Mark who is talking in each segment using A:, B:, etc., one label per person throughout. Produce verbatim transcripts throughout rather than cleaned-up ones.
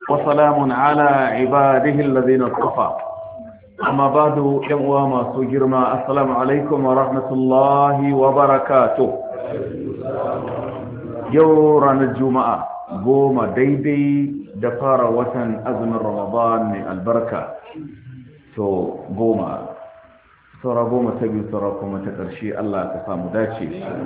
A: وسلام على عباده الذين اصطفى أما بعد يوم ما سجرنا السلام عليكم ورحمة الله وبركاته يوران الجمعة قوم ديدي دفار وطن أزم رمضان من البركة تو قوم سورة قوم تبي سورة قوم تقرشي الله تسامو داشي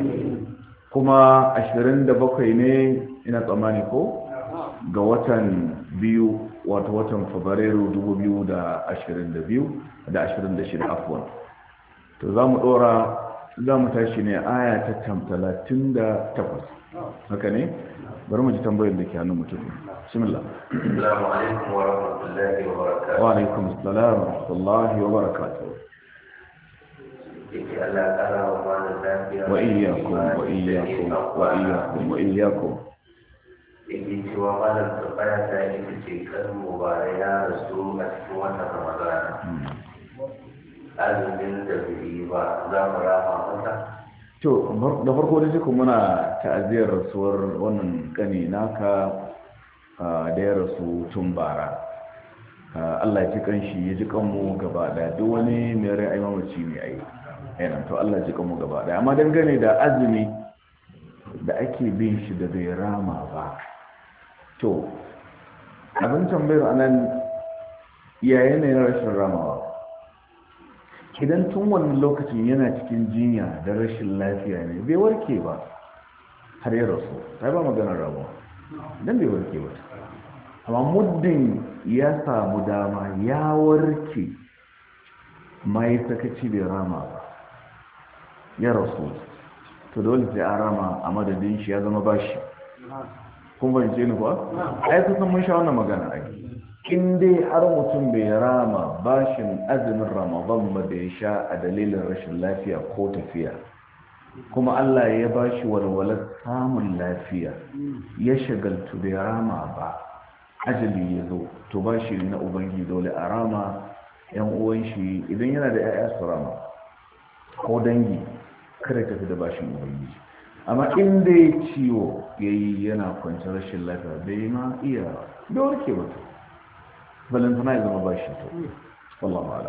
A: كما أشرين دبقيني إنا تأمانيكو ga watan biyu wato watan fabrairu dubu biyu da ashirin da biyu da ashirin da shida afwan to za mu dora za mu tashi ne aya ta talatin da takwas haka ne bari mu ji tambayar da ke hannun mutum bismillah
B: assalamu alaikum wa rahmatullahi wa barakatuh
A: wa alaikum assalam wa rahmatullahi wa barakatuh
B: yake Allah kara wa mana lafiya
A: wa iyyakum wa iyyakum wa iyyakum wa iyyakum
B: yake cewa malam tambaya ta ita ce kan mubara ya rasu a cikin watan ramadana azumin da bai ba za mu rama masa.
A: To da farko da cikin muna ta'aziyar rasuwar wannan kani naka da ya rasu tun bara. Allah ya ji kanshi ya ji kanmu gaba daya duk wani mai rai ai mamaci ne ai yana to Allah ya ji kanmu gaba daya amma dangane da azumi da ake bin shi da bai rama ba to abin tambayar anan ya yanayin rashin ramawa idan tun wani lokacin yana cikin jinya da rashin lafiya ne bai warke ba har ya rasu ta ba maganar ramawa don bai warke ba amma muddin ya samu dama ya warke mai sakaci bai rama ba ya rasu to dole sai a rama a madadin shi ya zama bashi kun bance ni kuwa? ai kusan mun sha wannan magana ai in dai har mutum bai rama bashin azumin ramadan ba da ya sha a dalilin rashin lafiya ko tafiya kuma Allah ya bashi walwalar samun lafiya ya shagaltu bai rama ba ajali ya zo to bashi na ubangi dole a rama yan uwan shi idan yana da 'ya'ya su rama ko dangi kada tafi da bashin ubangiji amma inda ya ciwo ya yi yana kwanci rashin lafiya bai ma iya da warke wata balantana ya zama bashi to wallahu ala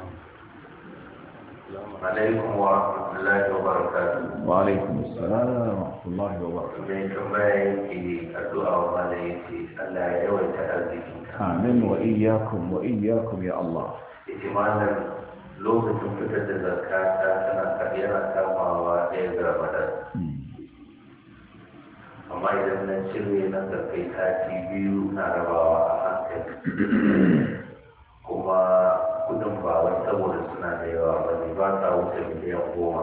B: alaikum wa rahmatullahi wa barakatuh
A: wa alaikum assalam wa rahmatullahi wa barakatuh
B: mai tambaya yake addu'a wa malai yake Allah ya yawaita arziki
A: amin wa iyyakum wa iyyakum ya Allah
B: yake malam lokacin fitar da zakata tana yana kamawa ɗaya ga ramadan amma idan na cire na kai sati biyu na rabawa a hankali kuma kudin ba wani saboda suna da yawa ba ne ba ta wuce miliyan goma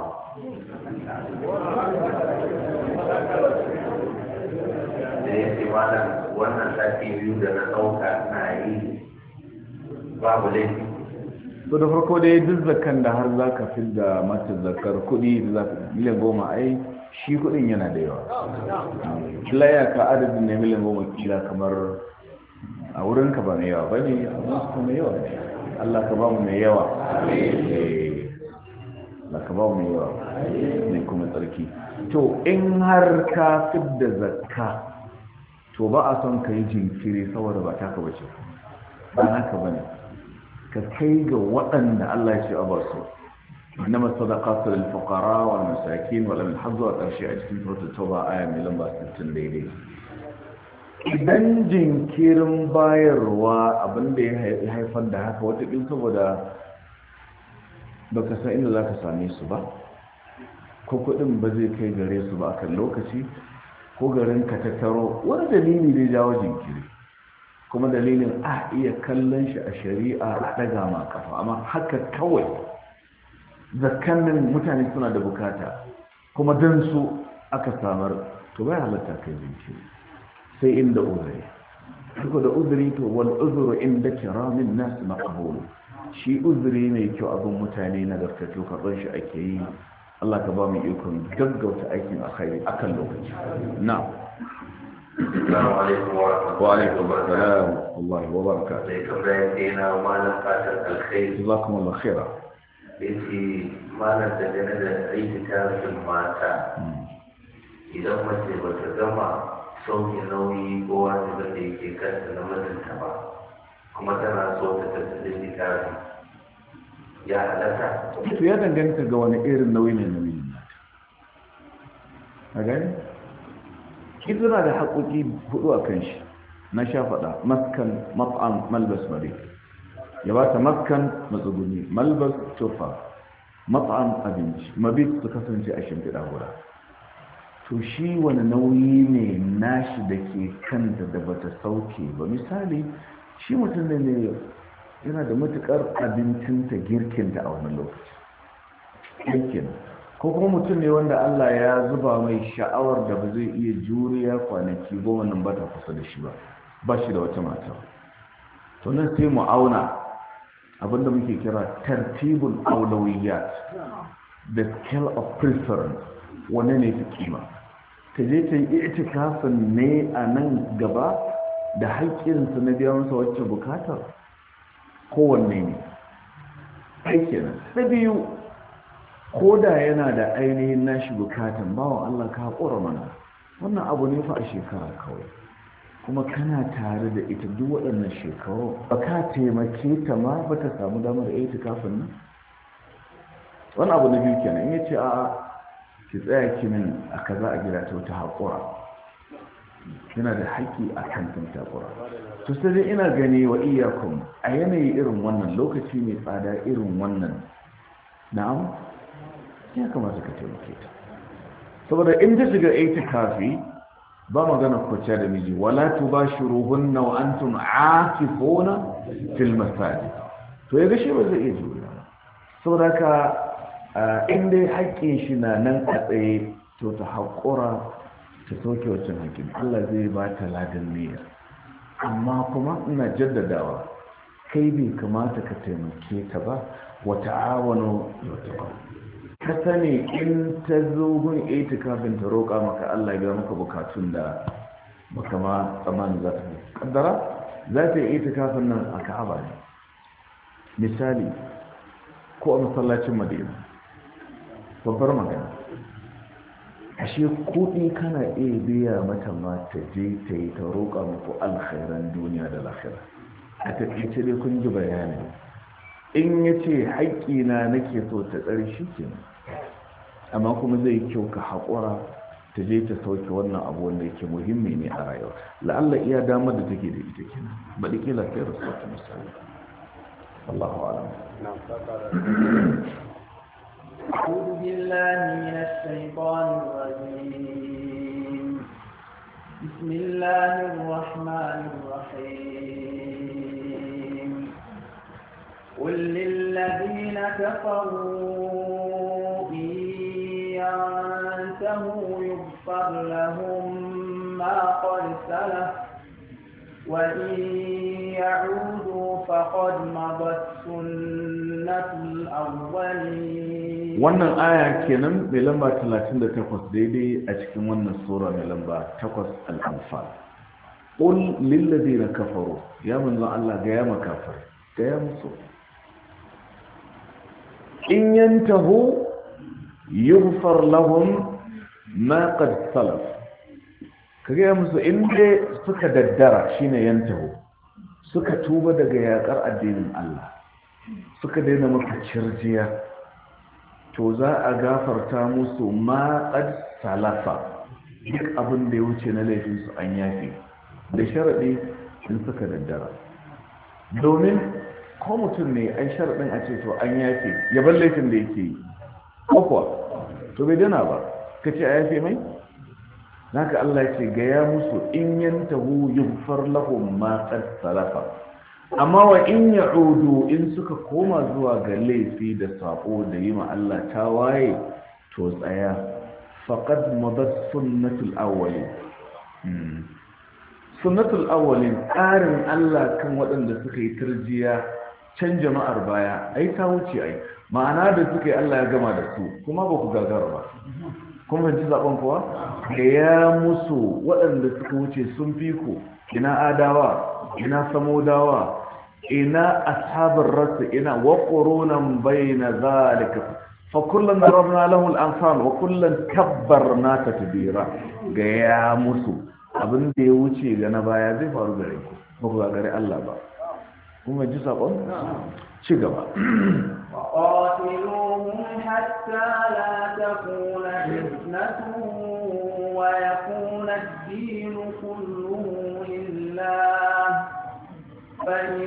B: da ya ce malam wannan sati biyu da na ɗauka na yi babu laifi.
A: to da farko dai duk zakan da har za ka fi da mata zakar kudi da za ka miliyan goma ai shi kudin yana da yawa laya ka adadin ne miliyan goma kila kamar a wurinka ba mai yawa ba ne a wasu mai yawa ne Allah ka ba mu mai yawa Allah ka ba mu mai yawa ne kuma tsarki to in har ka fi da zakka to ba a son ka yi jinkiri saboda ba taka bace ba naka ba ne ka kai ga waɗanda Allah ya ce a basu إنما الصدقات للفقراء والمساكين ولم يحظوا أرشي أجسين سورة التوبة آية من لمبا ستين daidai. idan jinkirin bayarwa abin da ya haifar da haka wataƙil saboda ba ka san inda za ka same su ba ko kuɗin ba zai kai gare su ba a kan lokaci ko garin ka tattaro wani dalili zai jawo jinkiri kuma dalilin a iya kallon shi a shari'a a ɗaga ma kafa amma haka kawai zakkannin mutane suna da bukata kuma don su aka samar to bai halatta kai jinkiri sai inda uzuri duk da uzuri to wal uzuru inda kiramin nas maqbul shi uzuri mai kyau abin mutane na gaskatu karban shi ake yi Allah ka ba mu ikon gaggauta aikin alkhairi akan lokaci na
B: Assalamu alaikum wa rahmatullahi
A: wa alaikum assalam wa barakatuh
B: sai tambaya ce na malam fatan alkhairi
A: jazakumullahu khaira
B: yace malam da gane da aiki tarihin mata idan mace ba ta gama sauke nauyi ko wani da yake kanta na mata ba kuma tana so ta tattali littafi ya halatta?
A: to ya danganta ga wani irin nauyi ne nauyin nata a gani ita na da haƙoƙi hudu a kan shi na sha faɗa maskan mat'am malbas mare ya ba ta maskan matsuguni malbas tufa mat'am abinci mabit su kasance a shimfiɗa guda to shi wani nauyi ne nashi da ke kanta da bata sauke ba misali shi mutum ne yana da matukar abincinta girkinta a wani lokaci girkin ko kuma mutum ne wanda Allah ya zuba mai sha'awar da ba zai iya juriya kwanaki goma nan ba ta kusa da shi ba ba shi da wata mata to nan sai mu auna abinda muke kira tartibul aulawiyat the scale of preference wane ne fi kima ta je ta yi itikafin ne a nan gaba da haƙƙinsa na biya masa wacce bukatar kowanne ne aikinan na biyu ko da yana da ainihin nashi bukatan bawan Allah ka haƙura mana wannan abu ne fa a shekara kawai kuma kana tare da ita duk waɗannan shekaru ba ka taimake ta ma ba ta samu damar itikafin nan wani abu na biyu kenan in ya ce a ki tsaya kimin a kaza a gida ta wata haƙura yana da haƙƙi a kan tun takura to sai dai ina gani wa iyakun a yanayi irin wannan lokaci mai tsada irin wannan na'am ya kamata ka taimake ta saboda in ta shiga itikafi ba magana kwanciya da miji wala tubashiruhunna wa antum aakifuna fil masajid to ya gashi ba zai iya juriya saboda ka in dai haƙƙin shi na nan a tsaye to ta haƙura ta soke wacin haƙƙin Allah zai ba ta ladan niyyar amma kuma ina jaddadawa kai bai kamata ka taimake ta ba wa ta'awanu ka sani in ta zo gun itikafin ta roƙa maka Allah ya maka bukatun da baka ma tsammanin za ta kaddara za ta yi itikafin nan a Ka'aba ne misali ko a masallacin Madina babbar magana ashe kuɗi kana iya biya mata ma ta je ta yi ta roƙa muku alkhairan duniya da lahira a taƙaice dai kun ji bayani in ya ce haƙƙina nake so ta tsari shi ke amma kuma zai kyau ka haƙura ta je ta sauke wannan abu wanda yake muhimmi ne a rayuwa la'alla iya damar da take da ita kenan baɗi ƙila kai rasu wata misali Allahu a'lam
C: أعوذ بالله من الشيطان الرجيم بسم الله الرحمن الرحيم قل للذين كفروا إن ينتهوا يغفر لهم ما قد سلف وإن يعودوا فقد مضت سنة الأولين
A: wannan aya kenan mai lamba talatin da takwas daidai a cikin wannan sura mai lamba takwas al-anfal qul lil ladina kafaru ya manzo Allah ga ya makafir ga ya musu in yantahu yughfar lahum ma qad salaf kaga ya musu in dai suka daddara shine yantahu suka tuba daga yakar addinin Allah suka daina maka cirjiya to za a gafarta musu ma qad salafa duk abin da ya wuce na laifin su an yafe da sharadi in suka daddara domin ko mutum ne ai sharadin a ce to an yafe ya bar laifin da yake yi ko kuwa to bai dana ba kace a yafe mai naka Allah ya ce ga ya musu in yantahu yughfar lahum ma qad salafa amma wa in ya'udu in suka koma zuwa ga laifi da sako da yi ma Allah tawaye to tsaya faqad madat sunnatul awwalin sunnatul awwalin tsarin Allah kan waɗanda suka yi tarjiya can jama'ar baya ai ta wuce ai ma'ana da suka yi Allah ya gama da su kuma ba ku gagara ba kuma ji zaben kuwa da ya musu waɗanda suka wuce sun fi ku ina adawa ina samodawa ina ashabar rasu ina wa qurunan bayna zalika fa kullun darabna lahu al-amsal wa kullun tabbarna tatbira ga ya musu abin da ya wuce ga na baya zai faru gare ku ba ku gagari Allah ba kuma ji sabon ci gaba
C: وقاتلوهم حتى لا تكون فتنة ويكون الدين كله لله فإن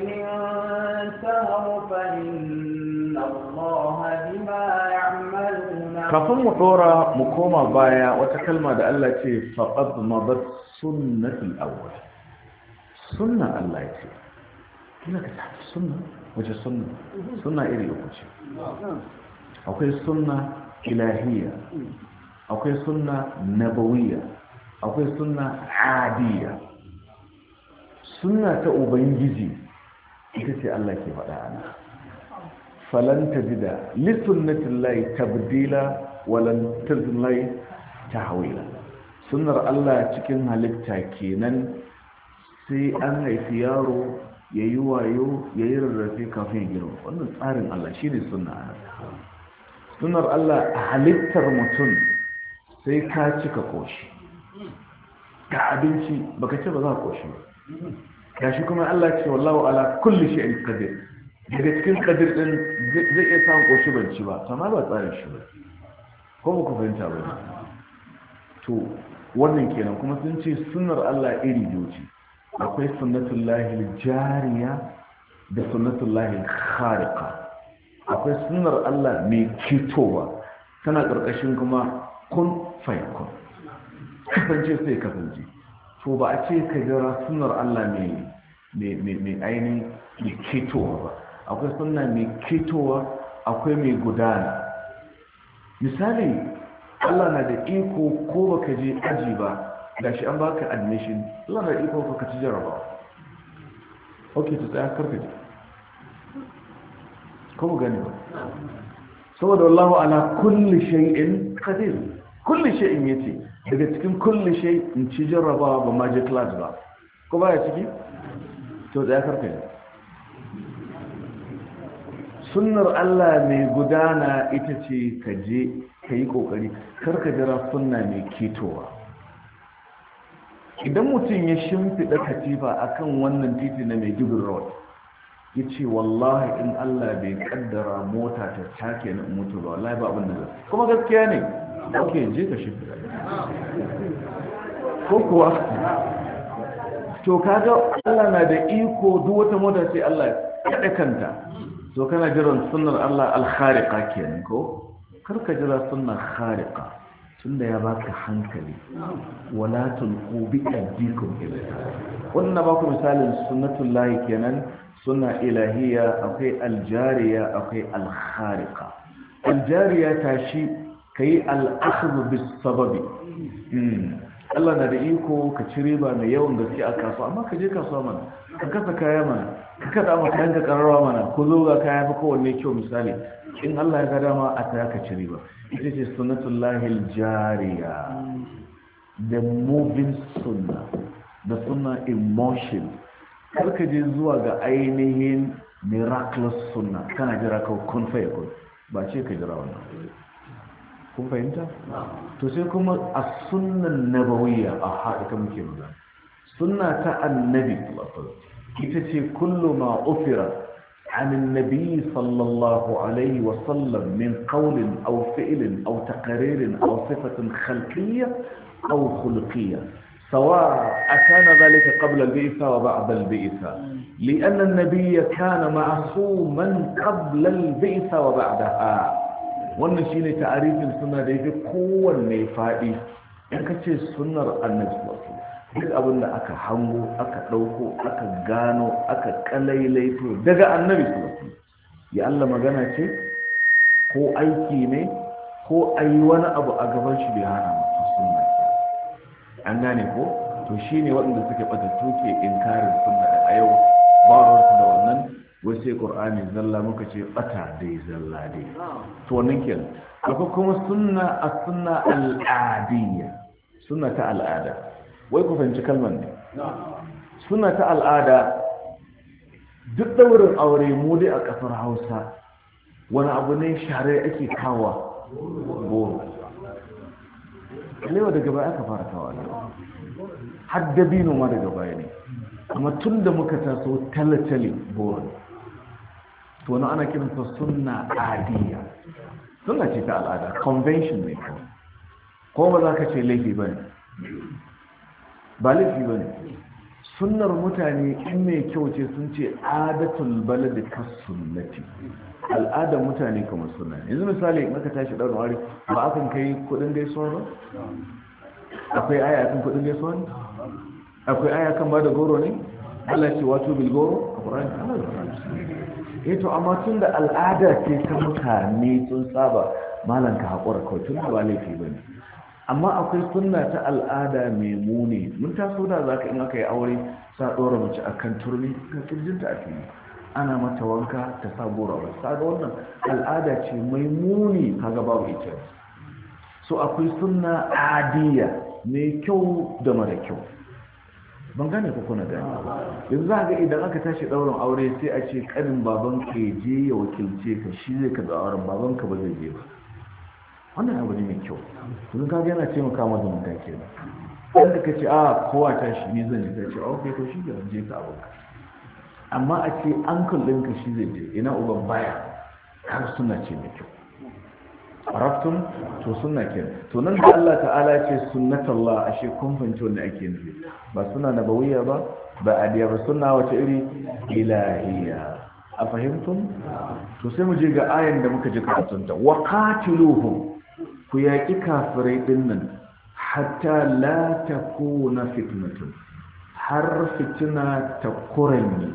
C: انتهوا فإن الله بما يعملون
A: kafin mu dora mu koma baya wata kalma da Allah ce faqad madat sunnatul awwal sunna Allah ce kina ka tafi sunna wace sunna sunna iri uku ce akwai sunna ilahiyya akwai sunna nabawiyya akwai sunna adiyya sunna ta ubangiji ita ce Allah ke faɗa ana falan tajida li sunnatillahi tabdila walan tazillahi tahwila sunnar Allah cikin halitta kenan sai an haifi yaro yayi wayo yayi rarrafe kafin girma wannan tsarin Allah shine sunna sunnar Allah a halittar mutum sai ka cika koshi ka abinci baka ce ba za ka koshi ba gashi kuma Allah ce wallahu ala kulli shay'in qadir daga cikin qadir din zai iya samun koshi banci ba amma ba tsarin shi ba ko ba ku fahimta ba to wannan kenan kuma sun ce sunnar Allah iri biyu ce akwai sunnatullahi jariya da sunnatullahi khariqa akwai sunnar Allah mai kitowa tana karkashin kuma kun fayakun kasance sai kasance to ba a ce ka jira sunnar Allah mai ainihin mai ketowa ba akwai sunna mai ketowa akwai mai gudana misali Allah na da iko ko baka je aji ba gashi an baka admission Allah na da iko ka ci jarabawa ok to tsaya karfe ko mu gani ba saboda wallahu ala kulli shay'in qadir kulli shay'in yace daga cikin kulli shay in ci jarrabawa ba ma je class ba ko baya ciki to da karfe sunnar Allah mai gudana ita ce ka je ka yi kokari karka jira sunna mai ketowa idan mutum ya shimfiɗa katifa akan wannan titi na mai dubin road ya ce wallahi in Allah bai kaddara mota ta take na mutu ba wallahi ba abin da kuma gaskiya ne ok je ka shimfiɗa ko kuwa to kaga Allah na da iko duk wata mota sai Allah kaɗa kanta to kana jiran sunnar Allah al-khariqa kenan ko karka jira sunnar khariqa tunda ya baka hankali wala tulqu bi aydikum ila wannan ba ku misalin sunnatullahi kenan sunna ilahiyya akwai aljariya akwai al-khariqa aljariya tashi kai al-akhdh bis sababi Allah na da iko ka ci riba mai yawan gaske a kasuwa amma ka je kasuwa mana ka kasa kaya mana ka kada ma kayan ka kararwa mana ko zo ga kaya fa kowanne kyau misali in Allah ya ga dama a ta ka ci riba ita ce sunnatullahi aljariya the moving sunna da sunna emotion kar ka je zuwa ga ainihin miraculous sunna kana jira ka kun fa yakun ba ce ka jira wannan kun fahimta? to sai kuma a sunnan nabawiyya a haɗa muke magana sunna ta annabi ita ce kullu ma ufira عن النبي صلى الله عليه وسلم من قول أو فعل أو تقرير أو صفة خلقية أو خلقية سواء أكان ذلك قبل البعثة وبعد البعثة لأن النبي كان معصوما قبل البعثة وبعدها wannan shine ta'arifin sunna da yake kowanne fadi in ka ce sunnar annabi sallallahu duk abin da aka hango aka dauko aka gano aka kalailaito daga annabi sallallahu ya Allah magana ce ko aiki ne ko ayi wani abu a gaban shi bai hana masa sunna an gane ko to shine waɗanda suke bata tuke inkarin sunna da a yau ba ruwansu da wannan wai sai qur'ani zalla muka ce bata dai zalla dai to wannan kenan akwai kuma sunna as-sunna al-adiyya sunna ta al'ada wai ku fahimci kalmar ne sunna ta al'ada duk daurin aure mu dai a kasar Hausa wani abu ne share ake kawa goro lewa daga baya aka fara kawa har dabino ma daga baya ne amma tun da muka taso talatali boron to na ana kiransa sunna adiya, sunna ce ta al'ada, convention ne kawai, ko ba za ka ce laifi ba ne, ba laifi ba ne. Sunnar mutane in mai kyau ce sun ce adatul balad ka sunnati, al'adar mutane kamar sunna. Yanzu misali in aka tashi ɗaurin wari ba akan kai kudin gaisuwa ba, akwai aya kan kudin gaisuwa ne, akwai aya kan ba da goro ne, Allah ce wato bil goro a Qur'ani. Eh to amma tun da al'ada ce ta mutane sun saba, malan ka haƙura kawai, tun da ba laifi ba ne. Amma akwai sunna ta al'ada mai muni. Mun taso da za ka in aka yi aure sa ɗora mace a kan turmi ga kirjinta a fili, ana mata wanka ta sa goro a wasu, kaga wannan al'ada ce mai muni, kaga babu ita. So akwai sunna adiya mai kyau da mara kyau, ban gane ko kuna gane. Yanzu za ga idan aka tashi ɗaurin aure sai a ce ƙanin baban ka je ya wakilce ka, shi zai ka da auren, baban ka ba zai je ba. Wannan abu ne mai kyau, sun kaga yana ce maka ma zumunta ke nan. Wanda ka ce a kowa ta shi ne zan ji, ta ce ok to shi da je ka abokan. Amma a ce uncle ɗinka shi zai je, ina uban baya, har suna ce mai kyau. Araftun to sunna kenan. To nan da Allah ta'ala ce sunnatullah, ashe kun fahimci wanda ake nufi, ba suna nabawiyya ba, ba adiya ba, sunna wace iri ilahiyya. A fahimtum? To sai mu je ga ayan da muka ji karatunta, wa qatiluhum, ku yaƙi kafirai ɗin nan hatta la takuna fitnatun, har fitina ta kuranyi.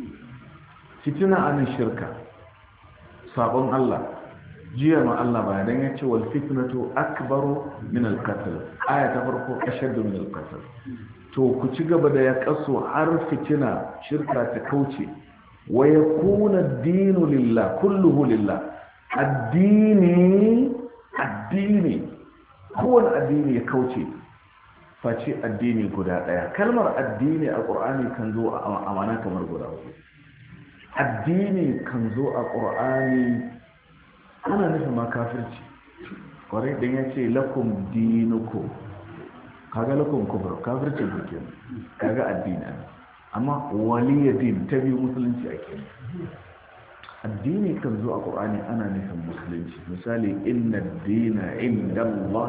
A: Fitina anan shirka, sabon Allah, jiya ma Allah ba dan ya ce wal fitnatu akbaru min al qatl, aya ta farko ashaddu min al qatl. To ku ci gaba da ya kaso har fitina shirka ta kauce, wa yakuna ad-dinu lillah kulluhu lillah, addini addini kowane addini ya kauce face addini guda daya. Kalmar addini a Qur'ani kan zo a amana kamar guda uku. Addini kan zo a Qur'ani ana nufin ma kafirci, kwarai dan ya ce lakum dinukum, kaga lakum kufur, kafirci ne, kaga addini. Amma waliya din ta biyu musulunci ake. Addini kan zo a ƙur'ani ana nufin musulunci, misali inna dina inda Allah.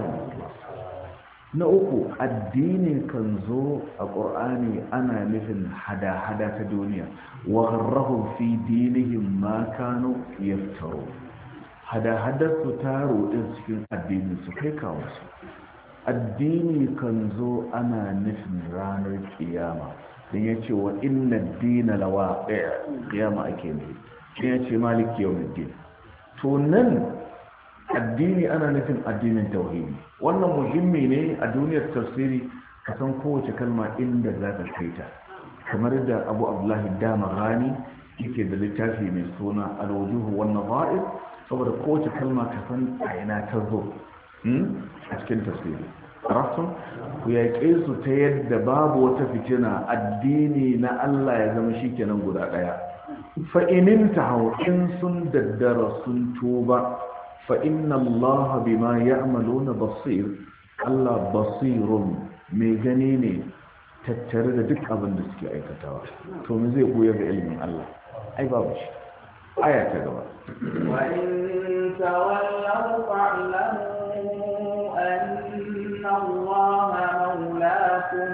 A: Na uku, addini kan zo a ƙur'ani ana nufin hada-hada ta duniya, wa gharrahum fi dinihim ma kanu yaftaru, hada-hadar su ta rodin cikin addini su kai kawo su. Addini kan zo ana nufin ranar kiyama, don ya ce wa inna dina lawa ɗaya kiyama ake ne, shi ya ce maliki yau din. To nan addini ana nufin addinin tauhidi. Wannan muhimmi ne a duniyar tafsiri, ka san kowace kalma inda za ta kai ta, kamar da Abu Abdullahi Damaghani yake da littafi mai suna Al-Wujuh wan Nadha'ir, saboda kowace kalma ka san a ina ta zo a cikin tafsiri. Arafin ku yaƙe su ta yadda babu wata fitina, addini na Allah ya zama shi kenan guda ɗaya. Fa'inin ta hau in sun daddara sun tuba, fa'inna Allah bima ya'maluna basir, Allah basirun mai gani ne tattare da duk abin da suke aikatawa. To me zai koyar da ilimin Allah? Ai babu shi. Aya ta gaba.
C: Wa in tawallaw fa'lamu anna Allah mawlakum,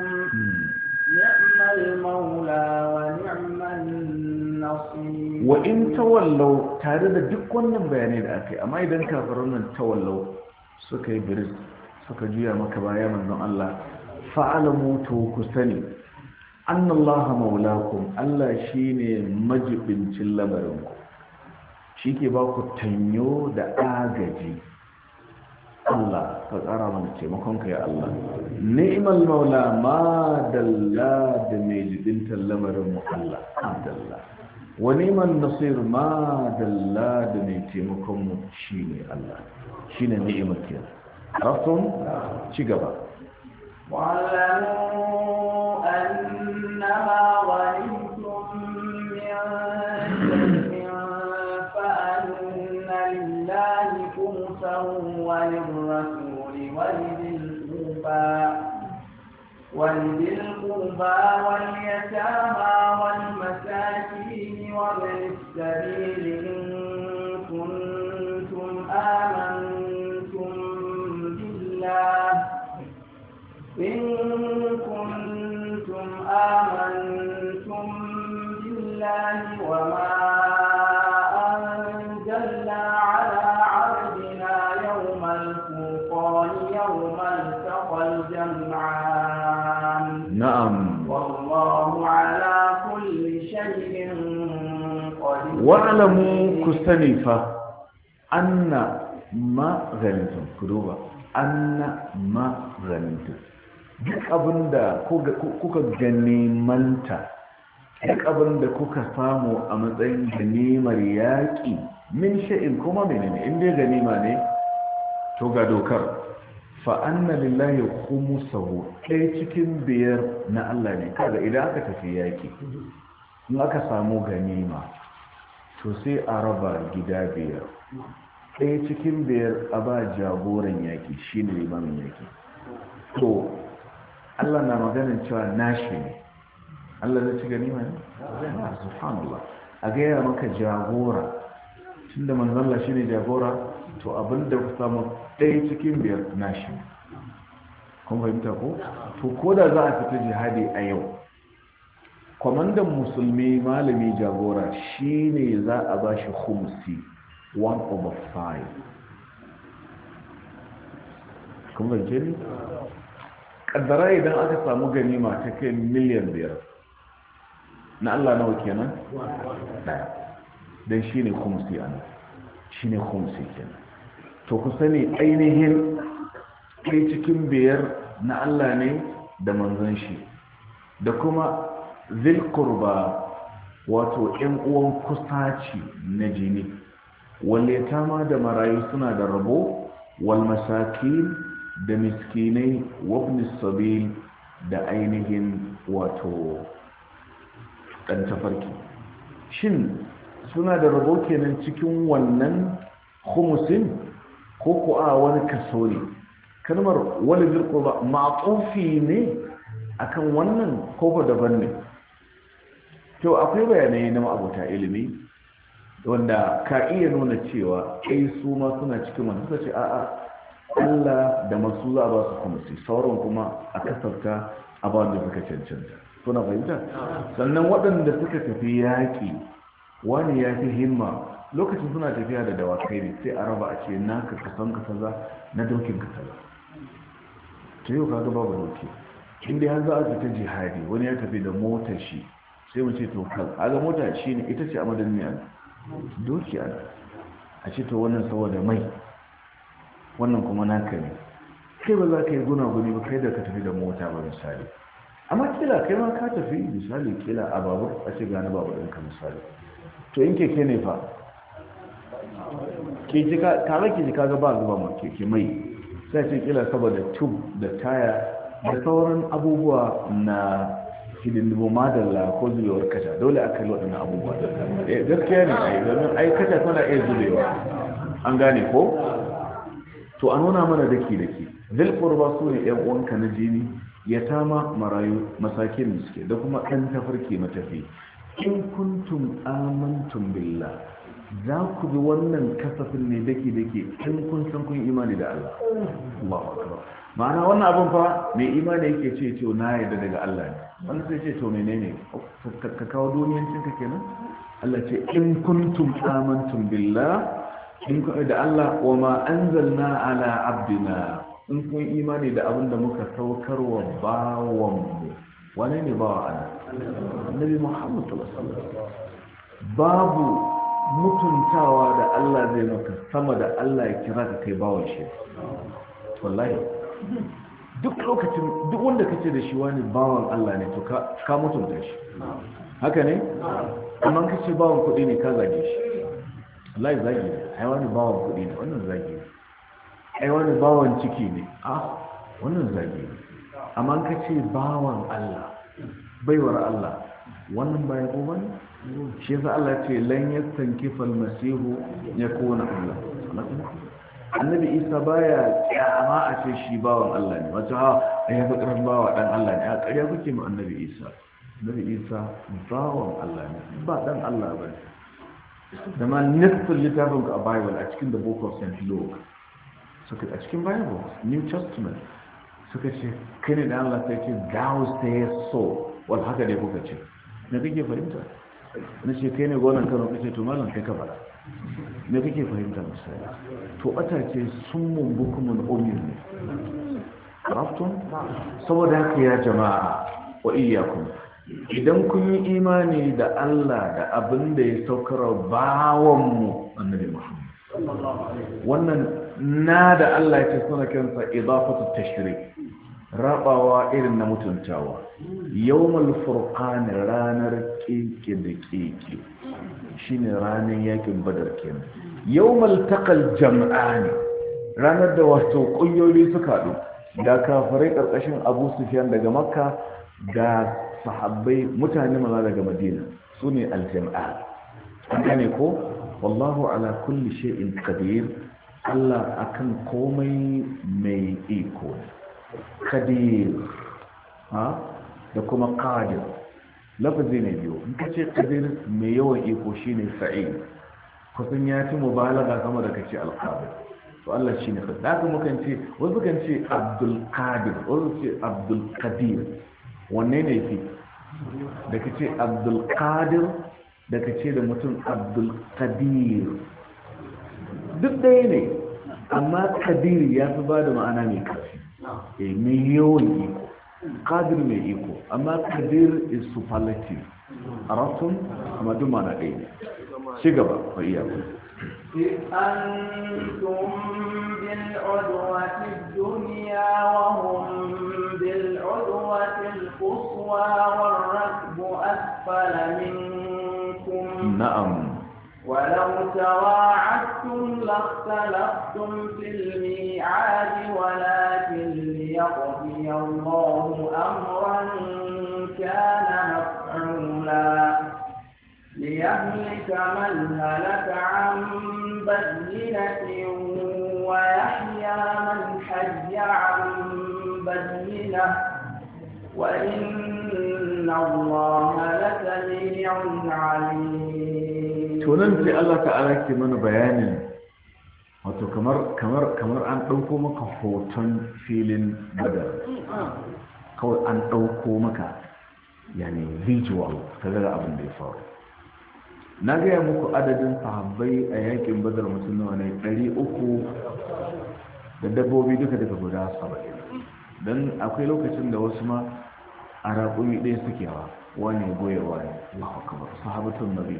C: ni'mal mawla wa ni'man nasir. Wa in tawallaw, tare da duk wannan bayanai da aka yi, amma idan kafirin nan tawallaw suka yi biris suka juya maka baya manzon Allah, fa'alamu to ku sani annallaha maulakum, Allah shine majibincin lamarinku, shike ba ku tanyo da agaji. Allah ka tsara mana taimakon ka ya Allah. Ni'mal maula, ma dalla da mai jibintan lamarin mu Allah, adalla. Wa ni'mal nasir, ma dalla da mai taimakon mu shine Allah, shine ni'imar kenan. Rafton ci gaba.
D: واعلموا أنما غنمتم من شيء فأن لله خمسه وللرسول ولذي القربى ولذي القربى واليتامى
C: شيء قدير
A: wa'lamu kusanifa anna ma ghanimtum kuduba anna ma ghanimtum duk abinda kuka gane manta duk abinda kuka samu a matsayin ganimar yaƙi min sha'in kuma menene inda ganima ne to ga dokar fa anna lillahi khumsuhu ɗaya cikin biyar na Allah ne kaga idan aka tafi yaƙi in aka samu ganima to sai a raba gida biyar ɗaya cikin biyar a ba jagoran yaƙi shine limamin yaƙi to Allah na maganin cewa nashi ne Allah zai ci ganima ne? na subhanallah a gaya maka jagora tun da manzalla shi ne jagora to abinda ku samu ɗaya cikin biyar nashi kun fahimta ko? to ko da za a fita jihadi a yau kwamandan musulmi malami jagora shi ne za a ba shi khumsi one over five kun fahimce ne? kaddara idan aka samu ganima ta kai miliyan biyar na Allah nawa kenan? ɗaya don shi ne khumsi ana shi ne khumsi kenan to ku sani ainihin kai cikin biyar na Allah ne da manzon shi da kuma zilkurba wato ‘yan uwan kusaci na jini wale ma da marayu suna da rabo wal masakin da miskinai wabnis sabil da ainihin wato ɗan tafarki shin suna da rabo kenan cikin wannan khumusin ko ko a wani kaso ne kalmar wani zirkurba ma'atufi ne akan wannan koko daban ne to akwai bayanai na ma'abota ilimi wanda ka iya nuna cewa ai su ma suna cikin wanda suka ce a'a Allah da masu za a ba su khumusi sauran kuma a kasafta a ba da suka cancanta suna fahimta sannan waɗanda suka tafi yaƙi wani ya fi himma lokacin suna tafiya da dawakai ne sai a raba a ce naka kasan kasaza na dokin kasaza ta yau kaga babu doki inda ya za a fita jihadi wani ya tafi da motar shi sai mu ce to kan aga mota shi ne ita ce a madadin ne doki ana a ce to wannan saboda mai wannan kuma naka ne kai ba za ka yi guna-guni ba kai da ka tafi da mota ba misali amma kila kai ma ka tafi misali kila a babur a ce gane babur ɗinka misali to in keke ne fa kare ke jika ga ba zuba ma keke mai sai ce kila saboda tube da taya da sauran abubuwa na hidindimu madalla ko zubewar kasha dole a kai waɗannan abubuwa gaskiya ne a yi domin ai kasha tana iya zubewa an gane ko to a nuna mana daki-daki zilfur ba su ne yan uwanka na jini ya tama marayu masakin suke da kuma ɗan tafarki matafi in kuntum amantum billah za ku bi wannan kasafin ne daki-daki in kun san kun imani da Allah Allahu akbar ma'ana wannan abin fa mai imani yake ce ce na yarda daga Allah ne wannan sai ce to menene ka kawo duniyancin ka kenan Allah ce in kuntum amantum billah in kun da Allah wa ma anzalna ala abdina in kun imani da abin da muka saukarwa bawan mu wane ne bawa ana annabi Muhammad sallallahu alaihi wasallam babu mutuntawa da Allah zai maka sama da Allah ya kira ka kai bawan shi wallahi duk lokacin duk wanda kace da shi wani bawan Allah ne to ka ka mutunta shi haka ne amma kace bawan kudi ne ka zage shi wallahi zage ne ai wani bawan kudi ne wannan zage ne ai wani bawan ciki ne ah wannan zage ne amma kace bawan Allah baiwar Allah wannan bai ko bane shi yasa Allah ce lan yastankifa almasihu yakuna Allah annabi Isa baya kyama a ce shi bawan Allah ne wato ha ya fi karan bawa dan Allah ne a ƙarya kuke mu annabi Isa annabi Isa bawan Allah ne ba dan Allah bane da ma nufin littafin a Bible a cikin the book of Saint Luke suka a cikin Bible New Testament suka ce kai ne da Allah sai ce thou say so wal haka dai kuka ce me kake fahimta na ce kai ne gonan Kano kace to malam kai ka fara me kake fahimta misali to ata ce sun mumbu kuma ummi ne raftun saboda haka ya jama'a wa iyyakum idan kun yi imani da Allah da abin da ya saukar bawanmu annabi Muhammad wannan na da Allah ya ce suna kansa idafatu tashri rabawa irin na mutuntawa yawmal furqan ranar keke da keke shine ranar yakin badar kenan yawmal taqal jam'ani ranar da wato kungiyoyi suka haɗu da kafirai karkashin Abu Sufyan daga Makka da sahabbai mutane maza daga Madina sune al-jam'a ne ko wallahu ala kulli shay'in qadir Allah akan komai mai iko qadir ha da kuma qadir lafazi ne biyu in kace qadir mai yawan iko shine fa'il kusan ya ci mubalaga sama da kace al-qadir to Allah shine qadir haka mukan ce wasu kan ce Abdul Qadir wasu ce Abdul Qadir wanne ne fi da kace Abdul Qadir da kace da mutum Abdul Qadir duk ɗaya ne amma Qadir ya fi ba da ma'ana mai ƙarfi eh mai yawan iko Qadir mai iko amma Qadir is superlative arabtum amma duk ma'ana ɗaya ne ci gaba wa iyaku
C: أنتم بالعدوة الدنيا وهم بالعدوة القصوى والركب أسفل منكم
A: نعم
C: ولو تواعدتم لاختلفتم في الميعاد ولكن ليقضي الله أمرا كان مفعولا ليهلك من هلك عن بينة ويحيى من حي عن بينة وإن الله لسميع عليم.
A: tunan sai Allah ta'ala ke mana bayanin wato kamar kamar kamar an dauko maka hoton filin badar kawai an dauko maka yani visual kaga abin da ya faru. Na gaya muku adadin sahabbai a yakin badar mutum nawa ne ɗari uku da dabbobi duka daga guda saba'in don akwai lokacin da wasu ma a raƙumi ɗaya suke hawa wani goyewa ne Allahu akbar sahabatun nabi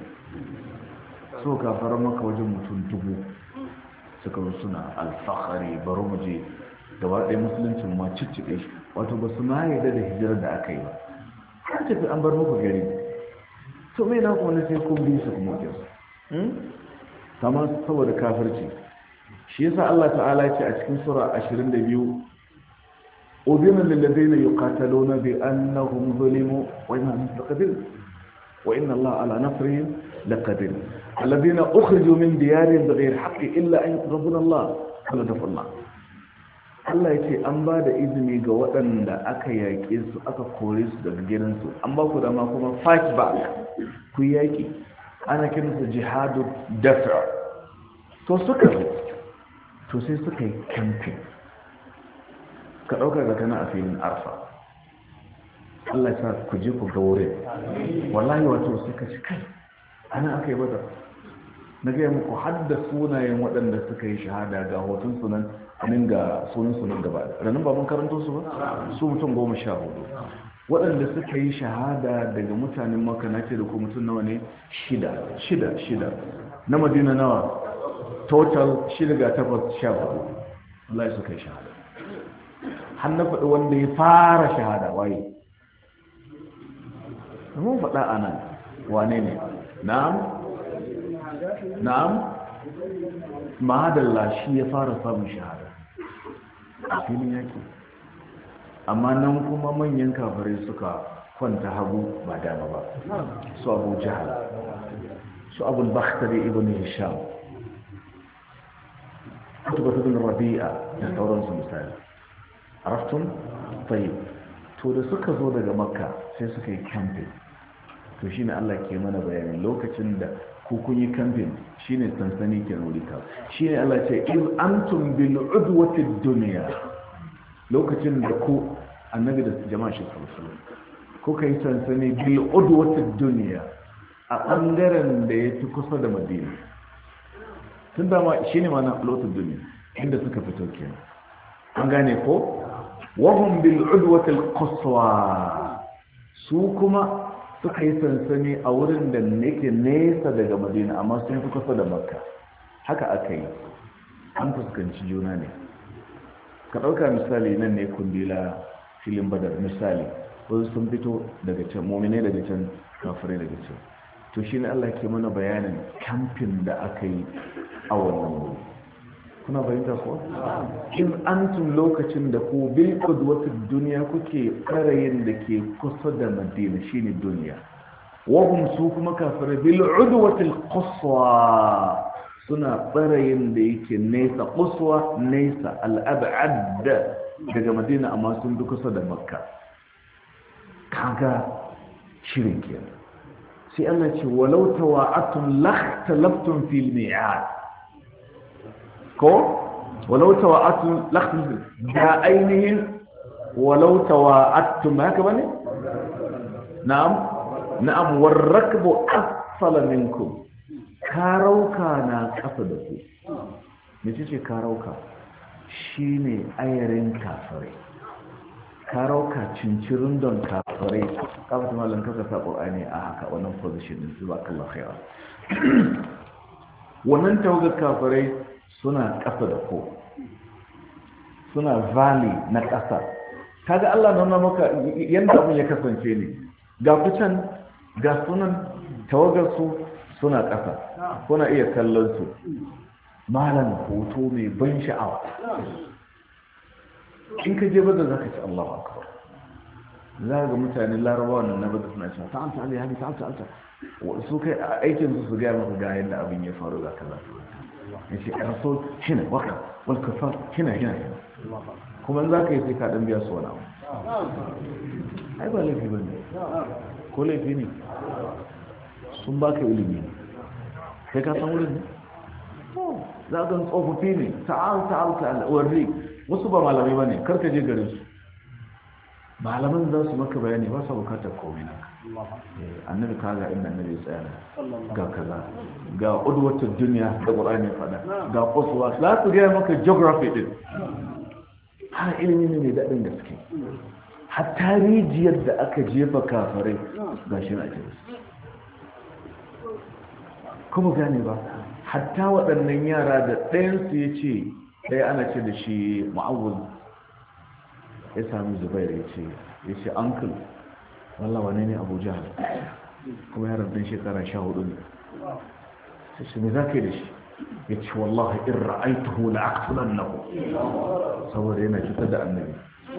A: so kafarar maka wajen mutum dubu suka suna alfahari baro mu je gaba ɗaya musuluncin ma cicciɓe shi wato ba su ma yarda da hijirar da aka yi ba an tafi an bar muku gari to mai na kuma sai kun bi su kuma ke su sama saboda kafirci shi yasa Allah ta'ala ce a cikin sura ashirin da biyu udina lil ladina yuqataluna bi annahum zulimu wa innahum laqadir wa inna Allah ala nasrihim laqadir alladhina ukhriju min diyarihim bighayri haqqin illa an rabbuna Allah wala tafalla Allah ya ce an ba da izini ga waɗanda aka yaƙe su aka kore su daga gidansu an ba ku dama kuma fight back ku yaƙi ana kiransa jihadu dafa to suka zo to sai suka yi camping ka ɗauka ga kana a filin arfa Allah ya sa ku je ku ga wurin wallahi wato suka ci kai ana aka yi bada na gaya muku hadda sunayen waɗanda suka yi shahada ga hoton sunan amin ga sunan sunan gaba da ranar ba mun karanto su ba su mutum goma sha hudu waɗanda suka yi shahada daga mutanen maka na ce da ku mutum nawa ne shida shida shida na madina nawa total shida ga takwas sha hudu Allah ya suka yi shahada har na faɗi wanda ya fara shahada waye mun faɗa a nan wane ne na'am na'am ma'adalla shi ya fara samun shahada a filin yaki amma nan kuma manyan kafirai suka kwanta hagu ba dama ba su abu jahal su abu bakhtari ibn hisham kutubatu bin rabi'a da sauransu misali araftun tayyib to da suka zo daga makka sai suka yi camping to shine Allah ke mana bayani lokacin da ku kun yi camping shine sansani ke nurika shine Allah ce in antum bil udwati dunya lokacin da ku annabi da jama'a shi sallallahu ko kai sansani bil udwati dunya a bangaren da yake kusa da Madina tun da ma shine mana udwati dunya inda suka fito kenan an gane ko wahum bil udwati al qaswa su kuma suka yi sansani a wurin da nake nesa daga madina amma sun fi kusa da makka haka aka yi an fuskanci juna ne ka ɗauka misali nan ne kundila filin badar misali wasu sun fito daga can mominai daga can kafirai daga can to shi ne Allah ke mana bayanin kamfin da aka yi a wannan wuri kuna bayyanta ko? in antum lokacin da ku bil qudwatid duniya kuke karayin da ke kusa da madina shine duniya wahum su kuma kafirai bil udwatil quswa suna barayin da yake nesa quswa nesa al ab'ad daga madina amma sun bi kusa da makka kaga shirin kenan sai Allah ce walau tawa'atun lakhtalaftum fil mi'ad ko walau tawa'atun lakhtalaftum da ainihin walau tawa'attum haka bane na'am na'am warrakbu asfala minkum karauka na kasa da ku mece ce karauka shine ayarin kafirai karauka cincirin don kafirai kafin malam kasa ta ƙorani a haka wannan position din su ba kallon khaira wannan tawagar kafirai suna ƙasa da ko suna valley na ƙasa kaga Allah nuna maka yanda abin ya kasance ne ga kucan ga sunan tawagar su suna ƙasa kuna iya kallon su malam hoto mai ban sha'awa in ka je bada za ka ci Allah akbar za ga mutane larabawa nan na bada suna cewa ta'al ta'al ya hadi ta'al ta'al su kai aikin su su gaya maka ga yadda abin ya faru ga kaza ya ce a rasul hina waka wal kafar hina hina kuma za ka yi sai ka dan biya su wani abu ai ba laifi ba ne ko laifi ne sun baka ilimi sai ka san wurin ne za ka tsofaffi ne ta'al ta'al ta'al warri wasu ba malamai ba ne karka je garin su malaman za su maka bayani ba sa bukatar komai na annabi kaga inda annabi tsaya ga kaza ga udwatul duniya da qur'ani fada ga quswa za su ga maka geography din har ilimi ne mai dadin gaske hatta rijiyar da aka jefa kafirai gashi na cikin kuma gane ba hatta waɗannan yara da ɗayan su yace ɗaya ana ce da shi ma'awul ya sami zubair ya ce ya ce uncle wallah wane ne abu jihar kuma yaran ɗin shekara sha hudu ne sai shi ne za ka yi da shi ya ce wallahi in ra'aituhu la aqtulan nahu saboda yana cutar da annabi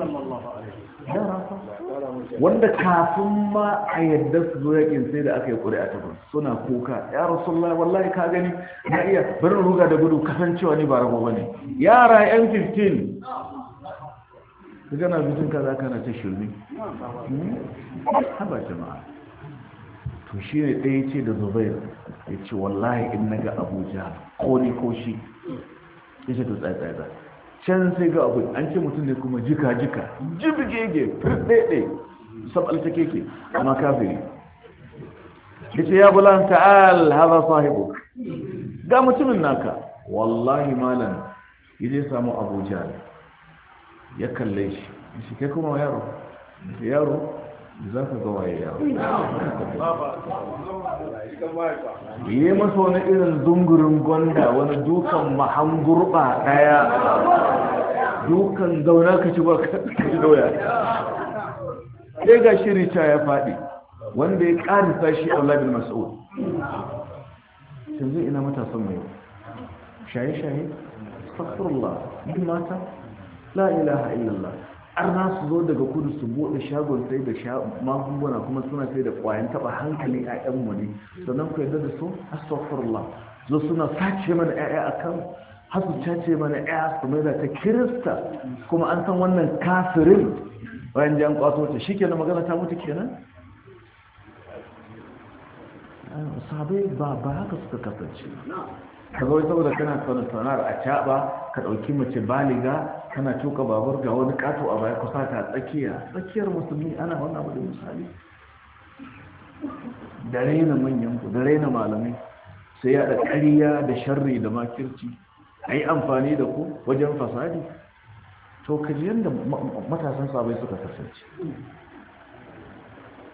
A: wanda kafin ma a yadda su zo yakin sai da aka yi ƙuri'a ta suna kuka ya rasulullah wallahi ka gani na iya barin ruga da gudu kasancewa ni ba rago bane yara yan fifteen ka gana bisin kaza kana ta shirme haba jama'a to shi ne ɗaya ce da zubair ya ce wallahi in na ga abuja ko ni ko shi ya ce to tsaye tsaye can sai ga abu an ce mutum ne kuma jika-jika jibgege firɗeɗe sabalta keke amma kafiri ya ce ya bulan ta'al haza sahibu ga mutumin naka wallahi malam ya je samu abuja ya kalle shi shi kai kuma yaro yaro za ka ga waye yaro yi masa wani irin zungurin gwanda wani dukan mahangurba daya dukan zauna ka ci ba ka ci doya sai ga shirita ya faɗi wanda ya ƙarisa shi Allah bin Mas'ud yanzu ina matasan mai shaye-shaye astaghfirullah bin mata la ilaha illallah an na su zo daga kudu su bude shagon sai da magunguna kuma suna sai da kwayan taba hankali ƴaƴanmu ne sannan ku yadda da su astaghfirullah zo suna sace mana ƴaƴa akan hasu cace mana ƴaƴa su mai da ta kirista kuma an san wannan kafirin bayan jan kwato ta shikenan magana ta mutu kenan sahabai ba ba haka suka kasance ka zo saboda kana sanar sanar a caɓa ka ɗauki mace baliga kana tuka babur ga wani ƙato a baya kusa ta tsakiya tsakiyar musulmi ana wannan abu da misali da raina manyan ku da raina malamai sai ya da ƙarya da sharri da makirci a yi amfani da ku wajen fasadi to kaji yadda matasan sabai suka kasance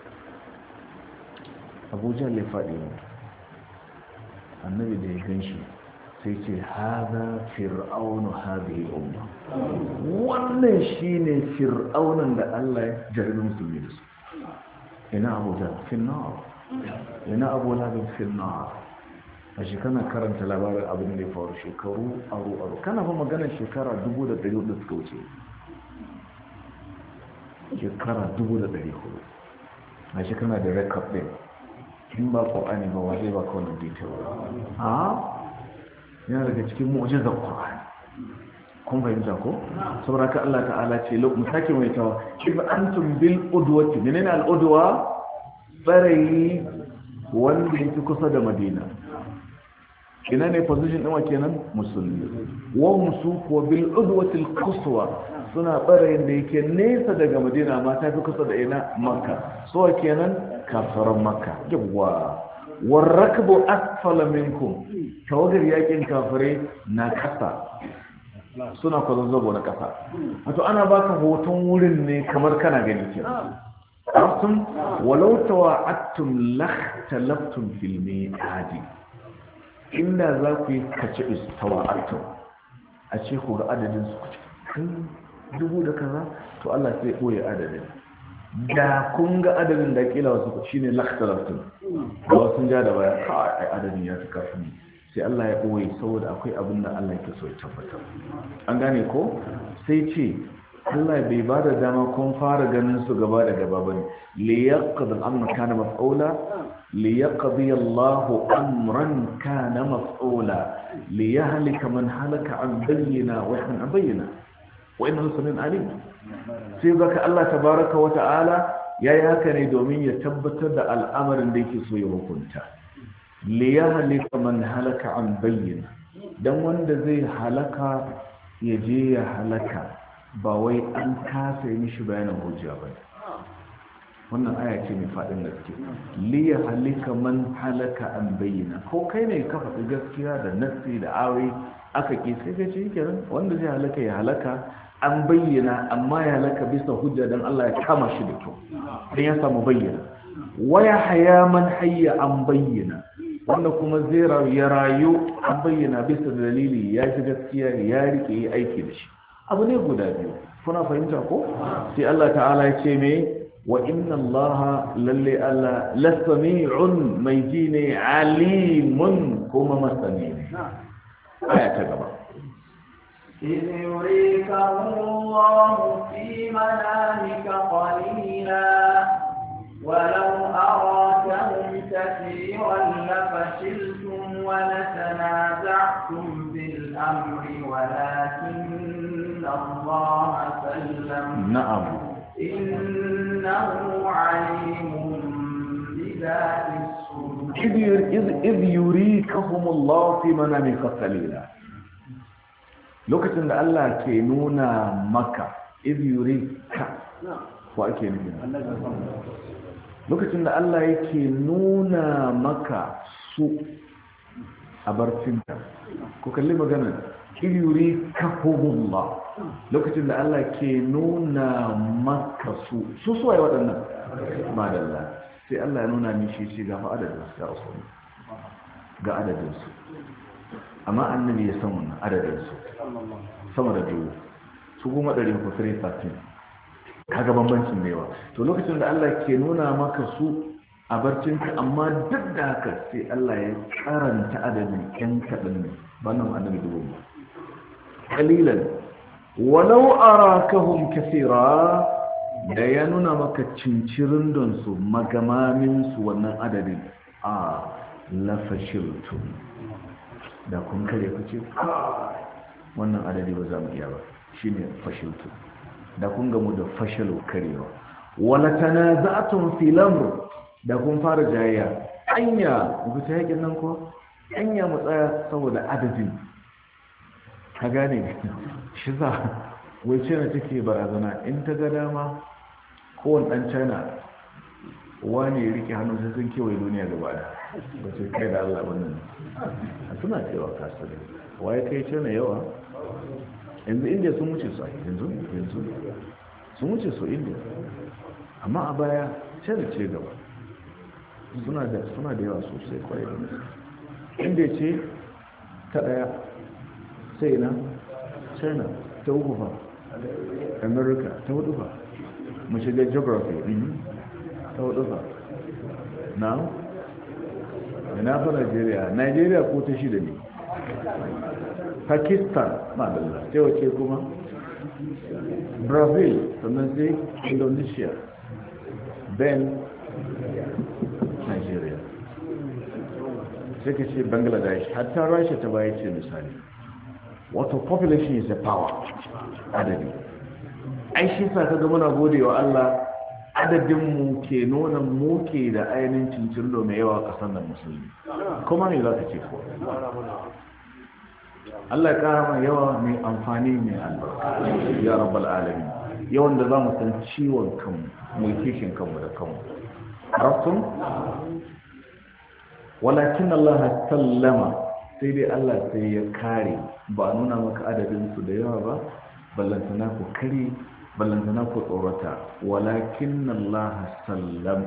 A: abuja ya faɗi ne annabi da ya gan shi sai ce haza fir'aunu hadhihi umma wannan shine fir'aunan da Allah ya jarabi musulmi da su ina abuja finnar ina abu labin finnar a shekara karanta labarin abin da ya faru shekaru aro aro kana fa maganar shekara dubu da ɗari hudu suka wuce shekara dubu da ɗari hudu a shekara da rekod ɗin in ba ƙwa'ani ba wa zai ba ka wani detail a yana daga cikin mu'jizar ƙwa'ani kun fahimta ko saboda ka Allah ta'ala ce mu sake mai tawa if antum bil udwati menene al udwa barayi wanda yake kusa da Madina ina ne position din wa kenan musulmi wa musu ko bil udwati al quswa suna barayin da yake nesa daga Madina amma ta fi kusa da ina Makka so kenan kafaran Makka yawa warakbu asfala minkum tawagar yakin kafirai na kasa suna kwazazzabo na kasa wato ana baka hoton wurin ne kamar kana gani ke asun walau tawa'attum lakhtalaftum fil mi'adi inda za ku yi kace istawa'attum a ce ku ga adadin su kuce dubu da kaza to Allah sai koyi adadin da kun ga adadin da kila wasu shine lakhtalaftum da wasu ja da baya kai adadin ya fi kafin sai Allah ya ɓoye saboda akwai abin da Allah ke so ya tabbatar an gane ko sai ce Allah bai ba da dama kun fara ganin su gaba da gaba bane li yaqdi al-amr kana maf'ula li yaqdi Allahu amran kana maf'ula li yahlika man halaka an bayyina wa yahna bayyina wa innahu samiyun alim sai baka Allah tabaaraka wa ta'ala yayi haka ne domin ya tabbatar da al'amarin da yake so ya hukunta liyahlika man halaka an bayyana dan wanda zai halaka ya je ya halaka ba wai an kasa yi mishi bayanin hujja ba wannan aya ce mai fadin gaske liyahlika man halaka an bayyana ko kai ne ka faɗi gaskiya da nassi da aure aka ki sai ka ce kenan wanda zai halaka ya halaka an bayyana amma ya halaka bisa hujja dan Allah ya kama shi da kyau dan ya samu bayyana waya haya man hayya an bayyana wanda kuma zai ya rayu an bayyana bisa dalili ya ji gaskiya ya rike yi aiki da shi abu ne guda biyu kuna fahimta ko sai Allah ta'ala ya ce me wa inna Allah lalle Allah lasami'un mai ji ne alimun kuma masani ne aya ta gaba
C: إذ يريكهم الله في منامك قليلا ولو أراكهم كثيرا لفشلتم ولتنازعتم في الأمر ولكن الله سلم
A: نعم
C: إنه عليم بذات الصدور
A: إذ يريكهم الله في منامك قليلا lokacin da Allah ke nuna maka إذ يريك wa ake nufi lokacin da Allah yake nuna maka su a barcinka ku kalli maganar yuri kahumullah lokacin da Allah ke nuna maka su su suwaye waɗannan madalla sai Allah ya nuna mishi shi ga adadin su ya rasu ga adadin su amma annabi ya san wannan adadin su sama da biyu su kuma ɗari uku three thirteen kaga bambancin da yawa to lokacin da Allah ke nuna maka su a barcinka amma duk da haka sai Allah ya karanta adadin ƴan kaɗan ne ba nan annabi dubu ba qalilan walau arakahum kaseera da ya nuna maka cincirin don su magamamin su wannan adadin a la fashiltu da kun kare ku ce wannan adadi ba za mu iya ba shine fashiltu da kun gamu da fashalo karewa wala tanaza'tum fil amr da kun fara jayayya anya ku ta yakin nan ko anya mu tsaya saboda adadin ka gane shi za wai China take barazana in ta ga dama kowane dan China wani ya rike hannu sai sun kewaye duniya gaba da ba sai kai da Allah wannan suna cewa kasar waye kai China yawa yanzu India sun wuce su yanzu yanzu sun wuce su India amma a baya China ce gaba suna da suna da yawa sosai kwarai da gaske. Inda ce ta daya sai na China ta uku fa America ta hudu fa mu shiga geography ta hudu fa na ina fa Nigeria Nigeria ko ta shida ne Pakistan madalla sai wace kuma Brazil sannan sai Indonesia then Nigeria sai ka ce Bangladesh hatta Russia ta baya ce misali wato population is a power adadi ai shi sa ka ga muna gode wa Allah adadinmu ke nuna muke da ainihin cincirlo mai yawa a ƙasar da musulmi kuma ne za ka ce ko Allah ya ƙara mai yawa mai amfani mai albarka ya rabbal alamin yawan da za mu san ciwon kanmu mai kishin kanmu da kanmu arabtun walakin Allah sallama sai dai Allah sai ya kare ba nuna maka adadinsu da yawa ba ballantana ku kare ballantana ku tsorata walakin Allah sallam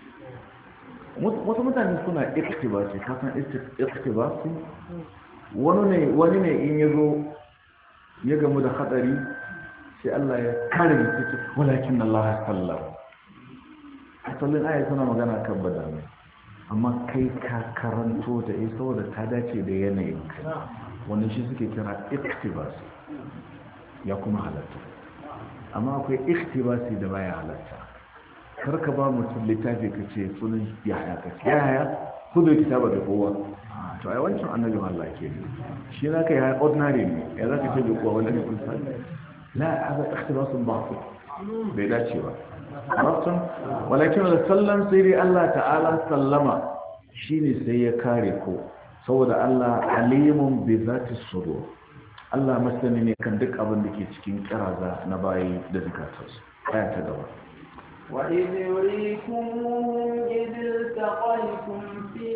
A: wasu mutane suna iktibasi kasan iktibasi wani ne wani ne in yazo ya gamu da hadari sai Allah ya kare shi walakin Allah sallam asalin aya tana magana kan badami amma kai ka karanto da ita saboda ta dace da yanayin kai wannan shi suke kira iktibasi ya kuma halatta amma akwai ikhtibasi da baya halatta karka ba mutum littafi ka ce sunan yaya ka ce yaya ku da kitaba da kowa to ai wancan annabin Allah ke ne shi na kai ya ordinary ne ya za ka ce da kowa wanda ne kun sani la hada ikhtibasun ba'd bai dace ba arabtum walakin sallam sai dai Allah ta'ala sallama shine sai ya kare ko saboda Allah alimun bi zati sudur Allah masani ne kan duk abin da ke cikin kiraza na bayi da zakatarsu aya ta gaba
C: وإذ يريكمهم إذ التقيتم في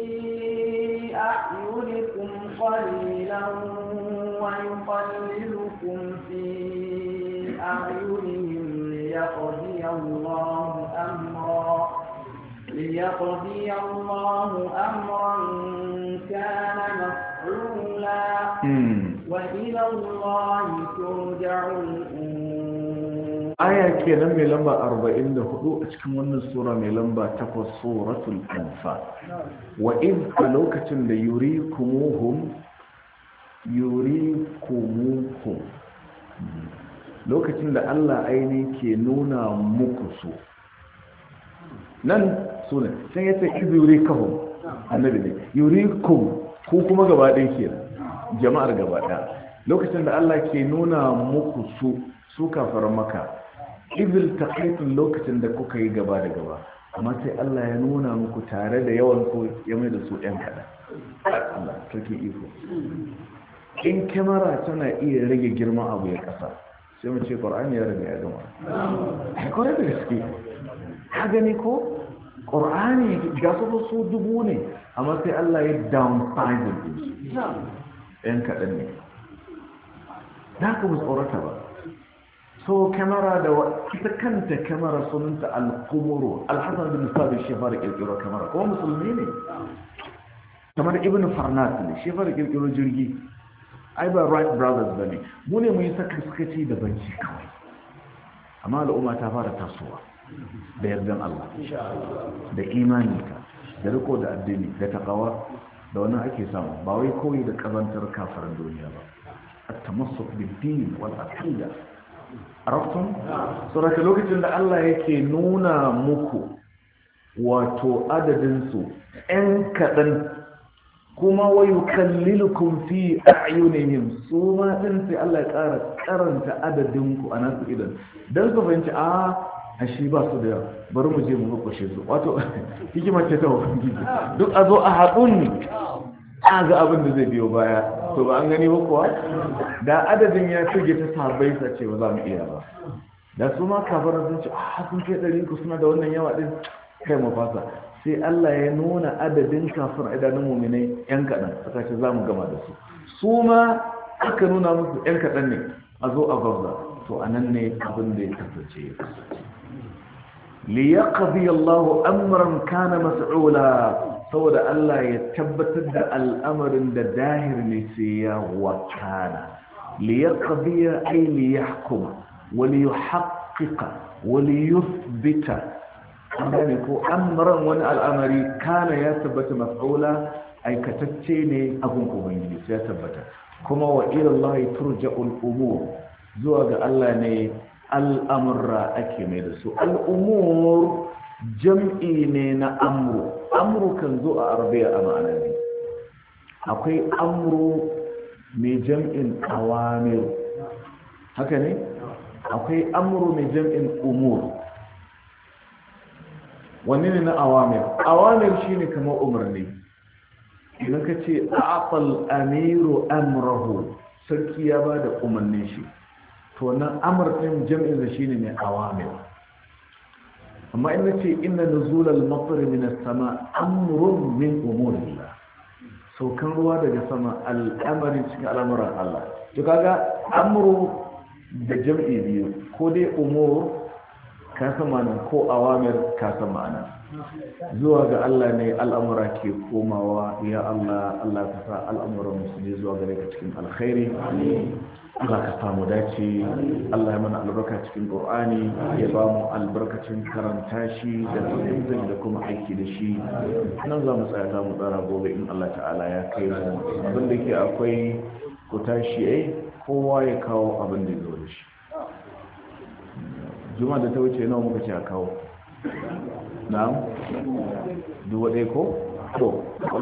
C: أعينكم قليلا ويقللكم في أعينهم ليقضي الله أمرا ليقضي الله أمرا كان مفعولا وإلى الله ترجع الأمور
A: aya kenan mai lamba arba'in da hudu a cikin wannan sura mai lamba takwas suratul anfal wa in a lokacin da yurikumuhum yurikumuhum lokacin da Allah aini ke nuna muku su nan sune sai yace yurikahum annabi ne yurikum ku kuma gaba ɗaya kenan jama'ar gaba ɗaya lokacin da Allah ke nuna muku su su kafar maka izil taqaitun lokacin da kuka yi gaba da gaba amma sai Allah ya nuna muku tare da yawan ku ya mai da su ɗan kaɗan Allah take iko in kamera tana iya rage girman abu ya ƙasa sai mu ce Qur'ani ya rage ya gama ai kore da gaske ka gani ko Qur'ani ga su su dubu ne amma sai Allah ya downsize din su ɗan kaɗan ne da ka mu tsorata ba so kamera da ita kanta kamera sunanta al-qumuru al-hasan bin sabi shi fara kirkiro kamera kuma musulmi ne kamar ibn farnat ne shi fara kirkiro jirgi ai ba Wright brothers bane mu ne mu yi saka sakaci da banci kawai amma al'umma ta fara tasowa da yardan Allah da imani ka da riko da addini da taqwa da wannan ake samu ba wai koyi da kazantar kafaran duniya ba at-tamassuk bid-din wal aqida arabtum saboda lokacin da Allah yake nuna muku wato adadin su ɗan kaɗan kuma wayu kallilukum fi a'yunihim su ma din sai Allah ya ƙara karanta adadin ku a nasu idan dan su fahimci a a shi ba su da bari mu je mu kwashe su wato hikimar ce ta ubangiji duk a zo a haɗun a ga abin da zai biyo baya to ba an gani ba kuwa da adadin ya shige ta sahabbai sa ce ba za mu iya ba da su ma kafaran sun ce a sun kai ɗari ku suna da wannan yawa din kai mu fasa sai Allah ya nuna adadin kafin idanun mu'minai yan kaɗan aka ce za mu gama da su su ma aka nuna musu yan kaɗan ne a zo a gwabza to a nan ne abin da ya kasance ya kasance liyaqdi Allahu amran kana mas'ula saboda Allah ya tabbatar da al'amarin da dahir ne sai ya wakana liyaqdi ay liyahkum wa liyuhaqqiqa wa liyuthbita amane ko amran wani al'amari kana ya tabbata mas'ula aikatacce ne abun ubangiji sai ya tabbata kuma wa ila Allah turja'ul umur zuwa ga Allah ne al'amurra ake mai da su al'umur jam'i ne na amru amru kan zo a arabiya a ma'ana ne akwai amru mai jam'in awamir haka ne akwai amru mai jam'in umur wanne ne na awamir awamir shine kamar umarni idan ka ce a'aqal amiru amrahu sarki ya ba da umarnin shi to nan amr din jam'in da shine ne awamir amma in nace inna nuzulal matar min as-sama amrun min umurillah saukan ruwa daga sama al'amari cikin al'amuran Allah to kaga amru da jam'i biyu ko dai umur ka san ma'ana ko awamir ka san ma'ana zuwa ga Allah ne al'amura ke komawa ya Allah Allah ka sa al'amuran musulmi zuwa gare ka cikin alkhairi Allah ka samu dace Allah ya mana albarka cikin Qur'ani ya ba mu albarkacin karanta shi da fahimtar da kuma aiki da shi nan za mu tsaya za mu tsara gobe in Allah ta'ala ya kai mu abin da ke akwai ku tashi ai kowa ya kawo abin da ya zo da shi juma'a da ta wuce nawa muka ce a kawo na'am duwa ɗaya ko to